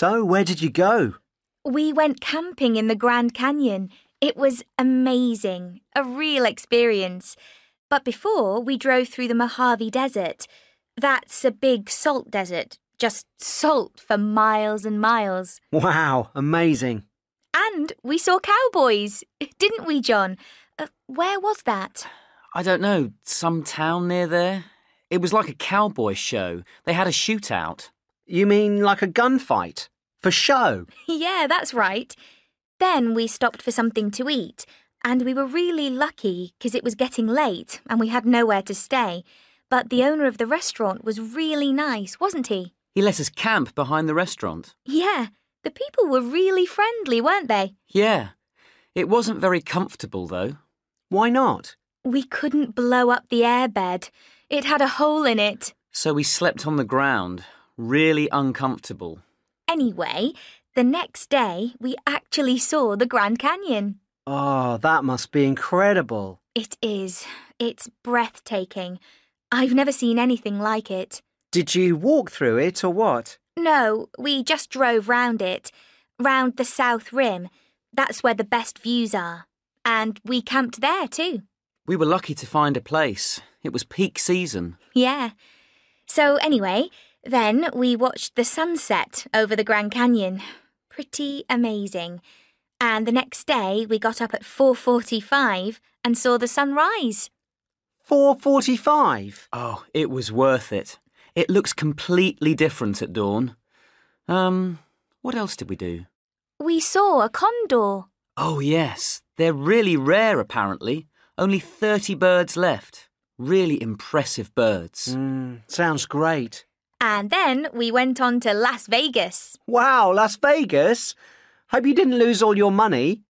So, where did you go? We went camping in the Grand Canyon. It was amazing, a real experience. But before, we drove through the Mojave Desert. That's a big salt desert, just salt for miles and miles. Wow, amazing. And we saw cowboys, didn't we, John? Where was that? I don't know, some town near there? It was like a cowboy show. They had a shootout. You mean like a gunfight? For show? Yeah, that's right. Then we stopped for something to eat, and we were really lucky because it was getting late and we had nowhere to stay. But the owner of the restaurant was really nice, wasn't he? He let us camp behind the restaurant. Yeah, the people were really friendly, weren't they? Yeah. It wasn't very comfortable, though. Why not? We couldn't blow up the airbed. It had a hole in it. So we slept on the ground, really uncomfortable. Anyway, the next day we actually saw the Grand Canyon. Oh, that must be incredible. It is. It's breathtaking. I've never seen anything like it. Did you walk through it or what? No, we just drove round it, round the south rim. That's where the best views are. And we camped there too. We were lucky to find a place. It was peak season. Yeah. So anyway, then we watched the sunset over the Grand Canyon. Pretty amazing. And the next day we got up at 4:45 and saw the sunrise. 4:45? Oh, it was worth it. It looks completely different at dawn. What else did we do? We saw a condor. Oh, yes. They're really rare, apparently. Only 30 birds left. Really impressive birds. Sounds great. And then we went on to Las Vegas. Wow, Las Vegas? Hope you didn't lose all your money.